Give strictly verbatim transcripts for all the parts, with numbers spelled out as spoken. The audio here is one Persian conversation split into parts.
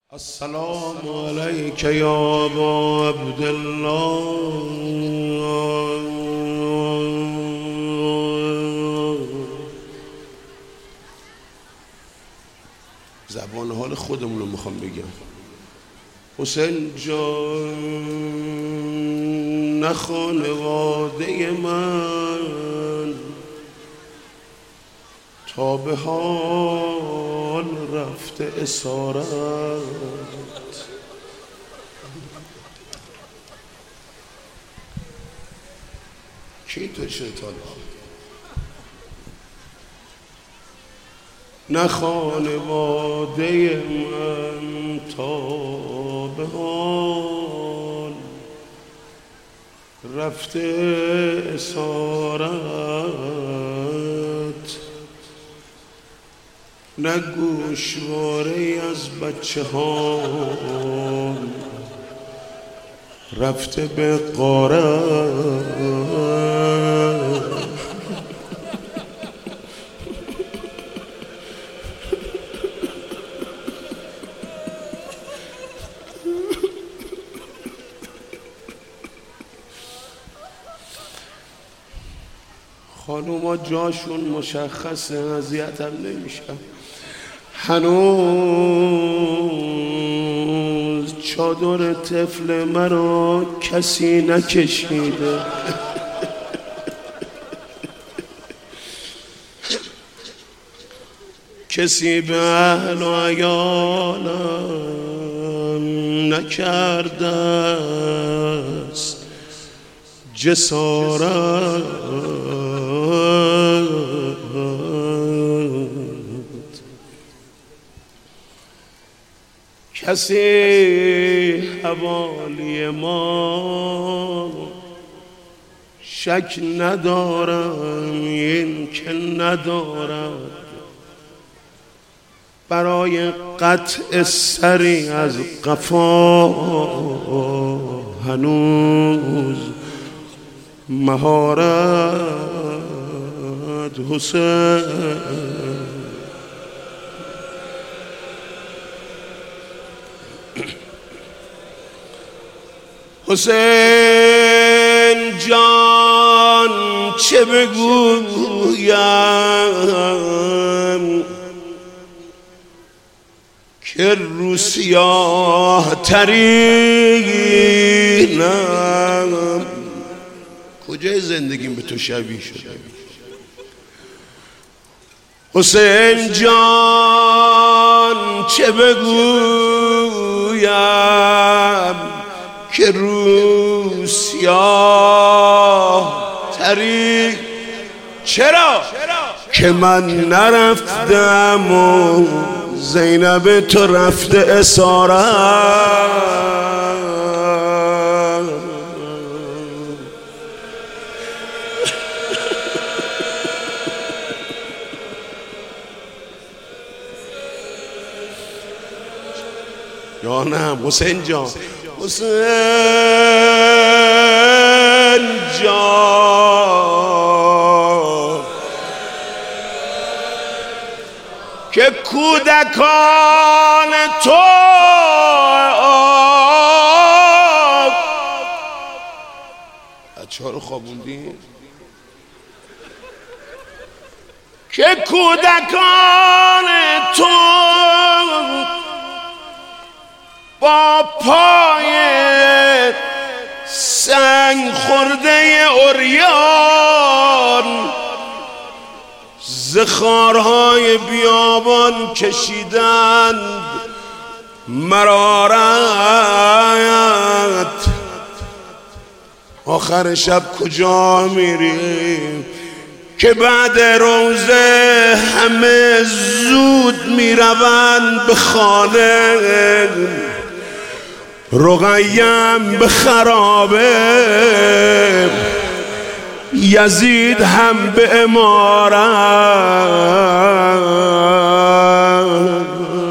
السلام علیک یا ابا عبدالله. زبان حال خودمون رو میخوام بگم. حسین جان نه خانواده من تا به حال رفته اسارت، کی تو شیطان نه خانواده من تا به حال رفته اسارت، نه گوشواره از بچه ها رفته به غارت. خانوما جاشون مشخصه، اذیتم نمیشم. هنوز چادر طفل مرا کسی نکشیده. کسی به اهل و عیالم نکرده است جسارت، کسی حوالی ما شک ندارم این که ندارد برای قطع سری از قفا هنوز مهارت. حسین حسین جان چه بگویم که رو سیاه ترینم. کجای زندگیم به تو شبیه شده؟ حسین جان چه بگویم که رو سیاه تری. چرا؟ که من نرفتم و زینب تو رفته اسارت. یا نه حسین جان، حسین جان که کودکان تو بچه ها رو خوابوندی، که کودکان تو با پای سنگ خورده عریان زخارهای بیابان کشیدند مرارت. آخر شب کجا میریم که بعد روزه همه زود میروند به خانه؟ رقیم به خرابه، یزید هم به امارت.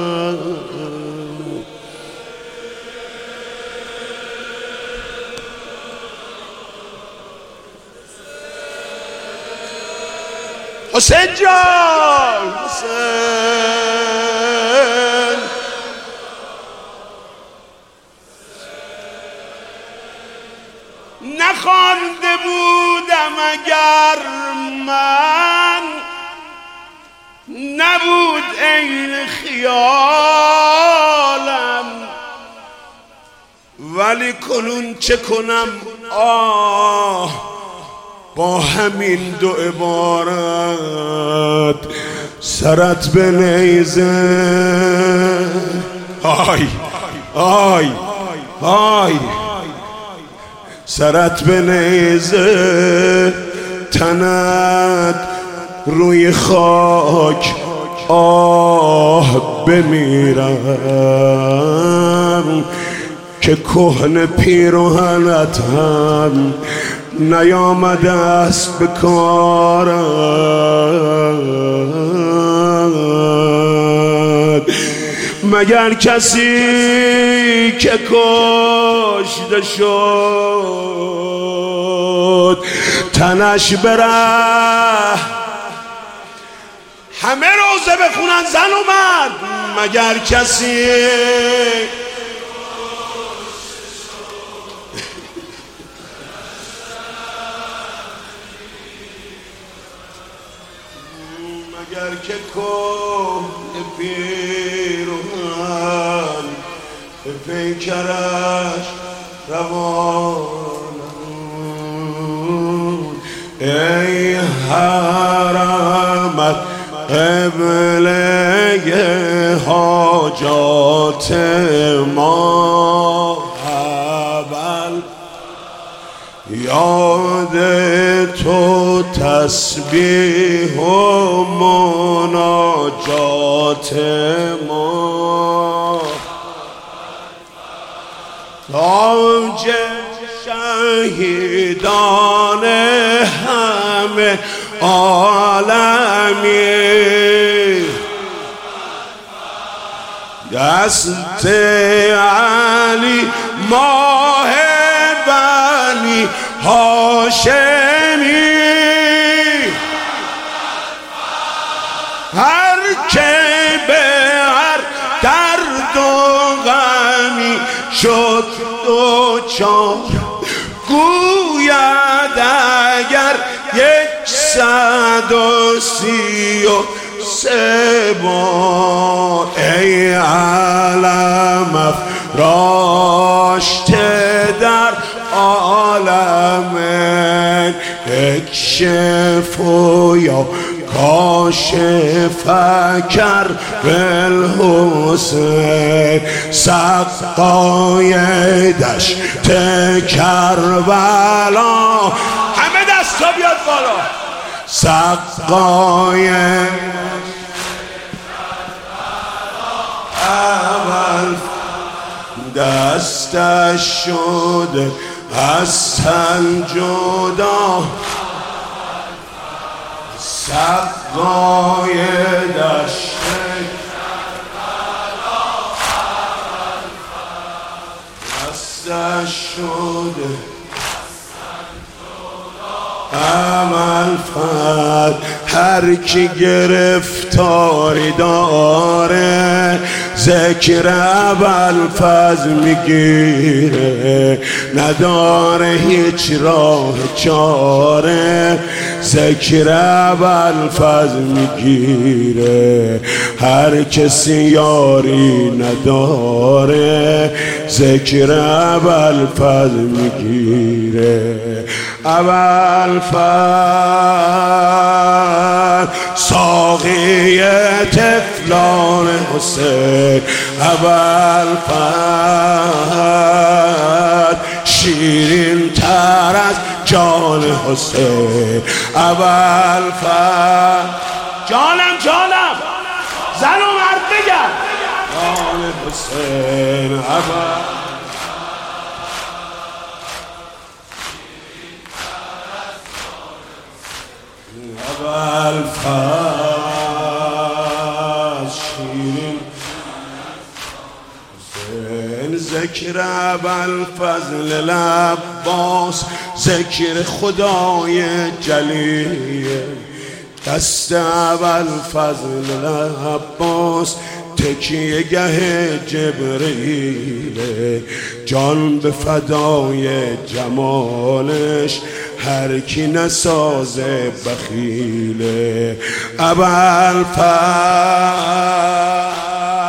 حسین جان، حسین نخوانده بودم اگر من، نبود عین خیالم، ولی کنون چه کنم آه با همین دو عبارت سرت به نیزه. آی آی آی سرت به نیزه، تنت روی خاک آه بمیرم که کهنه پیراهنت هم نیامده است به کارم. مگر کسی که کشته شد تنش بره، همه روزه بخونن زن و مرد. مگر کسی مگر که کهنه پیراهن به پیکرش روان بود. ای حرمت قبله حاجات ما، اول یاد تو تسبیح و مناجات ما، تاج شهیدان همه عالمی، دست علی ماه بنی هاشمی، هر که به هر درد و غمی شد دوچار، گوید اگر یکصد و سی و سه بار ای علم افراشته در عالم، اکشف یا کاشف کر بالحسین، سقای دشت کربلا، همه دستا بیاد بالا، سقای اول دستش شده از تن جدا، سقای دشت دستش شده عمل فرد. هر کی گرفتاری داره ذکر ابوالفضل میگیره، نداره هیچ راه چاره ذکر ابوالفضل میگیره. هر کسی یاری نداره ذکر ابوالفضل میگیره. ابوالفضل ساقی طفلان حسین، ابوالفضل شیرین تر از جان حسین، ابوالفضل جانم جانم زن و مرد بگم جان حسین، ابوالفضل ابوالفضل شیرین حسین، ذکر ابوالفضل العباس، ذکر خدای جلیل، دست ابوالفضل العباس، تکیه گه جبرئیل، جان به فدای جمالش هر کی نسازه بخیله. ابوالفضل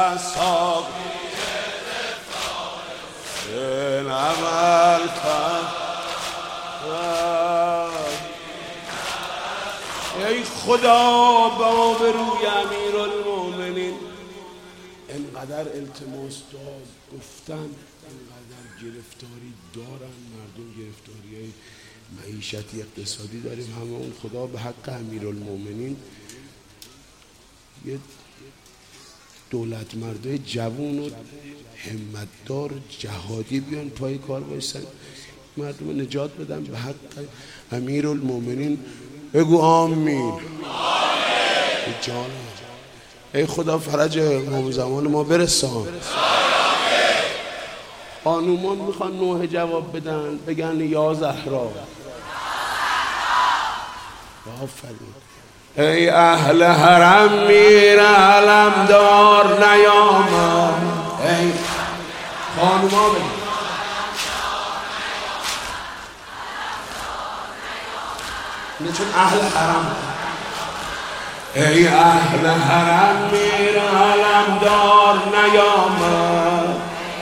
ای خدا به آبروی امیرالمومنین انقدر التماس داد گفتن، انقدر گرفتاری دارن مردم، گرفتاری های معیشتی اقتصادی داریم همون. خدا به حق امیرالمومنین یه دولت مردای جوون و همتدار جهادی بیان پای کار بایستن، مردم نجات بدن به حق امیرالمومنین. بگو آمین. جان ای خدا فرج امام زمان ما برسان. خانومان میخوان نوح جواب بدن، بگن یا زهرا. آفرین. ای اهل حرم میر علمدار نیامد. ای خانوما بگن چون اهل حرم. ای اهل حرم میر علمدار نیامد.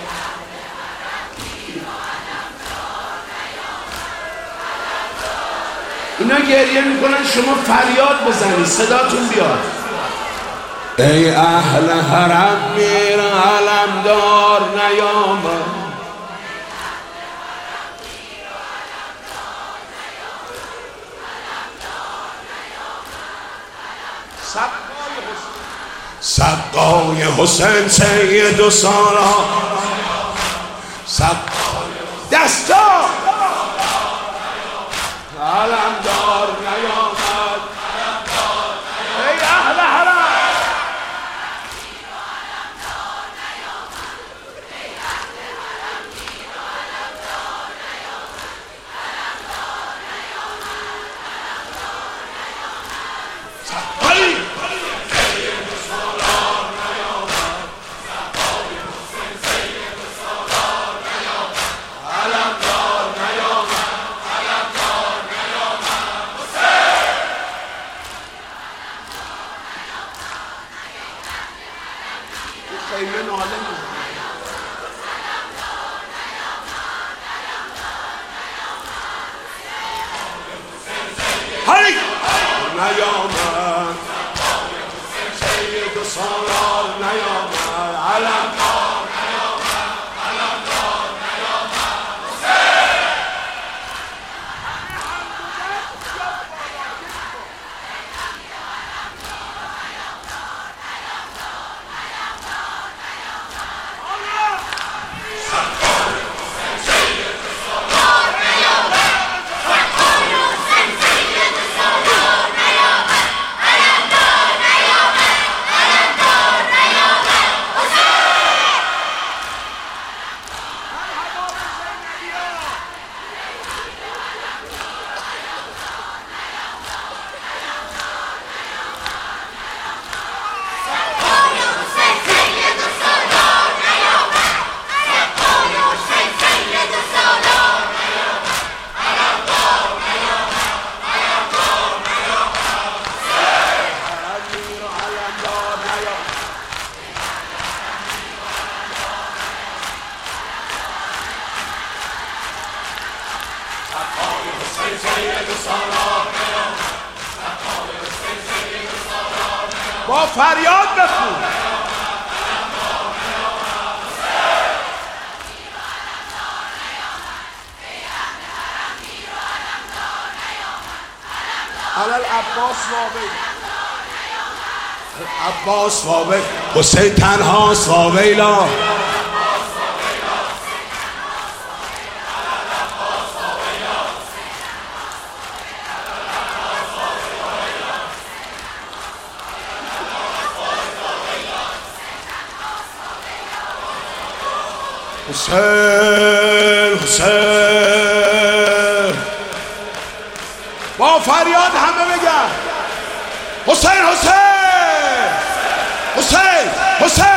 اینا گریه میکنن، شما فریاد بزنید صداتون بیاد. ای اهل حرم میر علمدار نیامد. سقای حسین سید و سارا، سقای دستا علمدار نیامد. ای اهل حرم خیمه ناله هری نیامد. سید و سالار نیامد. علمدار نیامد. علمدار نیامد. با فریاد بخون. علال عباس وابی، عباس وابی، حسین تنهاست وابیلا. حسین حسین با فریاد همه بگن حسین حسین حسین حسین